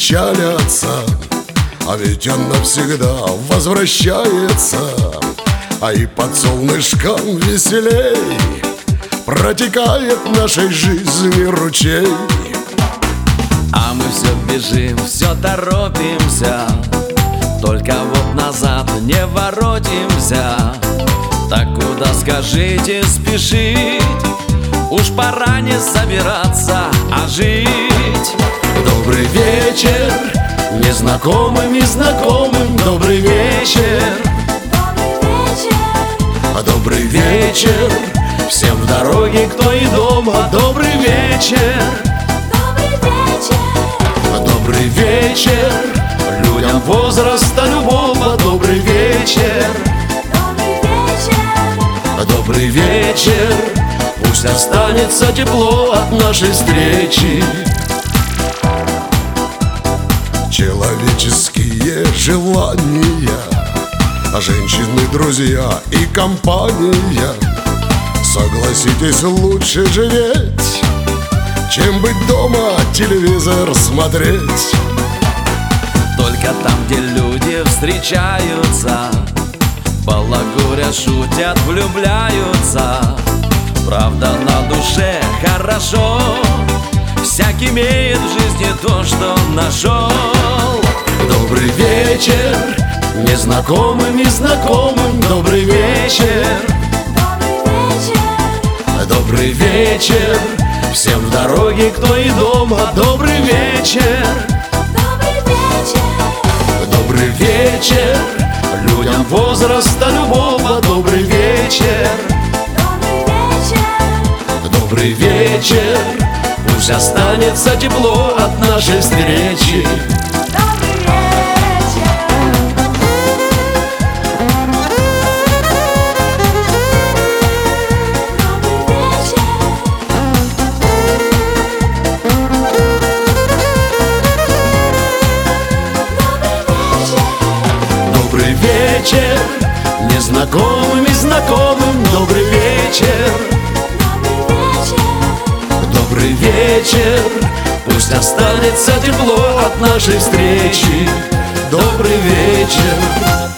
встречали отца, а ведь он навсегда возвращается. А и под солнышком веселей протекает в нашей жизни ручей. А мы все бежим, все торопимся, только вот назад не воротимся. Так куда, скажите, спешить? Уж пора не собираться, а жить. Добрый вечер незнакомым и знакомым. Добрый вечер, добрый вечер всем в дороге, кто и дома. Добрый вечер, добрый вечер людям возраста любого. Добрый вечер, добрый вечер, пусть останется тепло от нашей встречи. Человеческие желания, женщины, друзья и компания. Согласитесь, лучше живеть, чем быть дома, телевизор смотреть. Только там, где люди встречаются, балагурят, шутят, влюбляются. Правда, на душе хорошо, всякий имеет в жизни то, что нашел. Добрый вечер незнакомым и знакомым. Добрый вечер, добрый вечер всем в дороге, кто и дома. Добрый вечер, добрый вечер людям возраста любого. Добрый вечер, добрый вечер, пусть останется тепло от нашей встречи. Добрый вечер незнакомым и знакомым. Добрый вечер, добрый вечер, пусть останется тепло от нашей встречи. Добрый вечер.